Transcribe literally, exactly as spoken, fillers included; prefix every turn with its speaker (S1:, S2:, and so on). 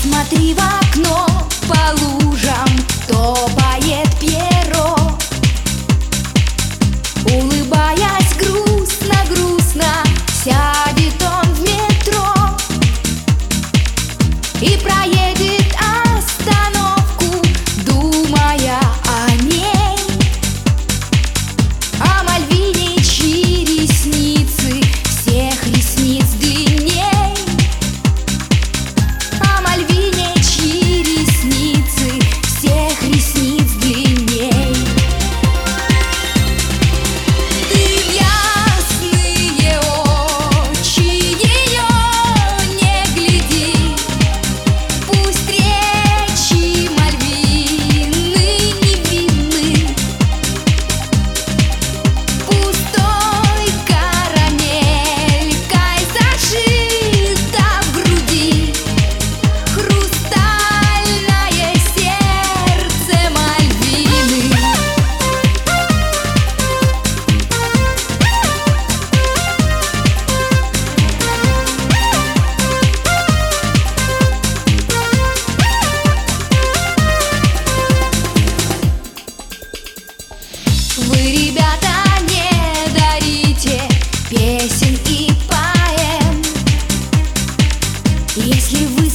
S1: Посмотри в окно, по лужам топает Пьеро. Улыбаясь грустно-грустно, сядет он в метро и проедет остановку, думая о ней, о Мальвине, чьи ресницы всех ресниц длинней, о Мальвине, чьи ресницы всех ресниц длинней. Ты в ясные очи ее не гляди, пусть речи Мальвины невинны, пустой карамелькой зашита в груди хрустальное сердце Мальвины. Вы, ребята, не дарите песен и поэм, если вы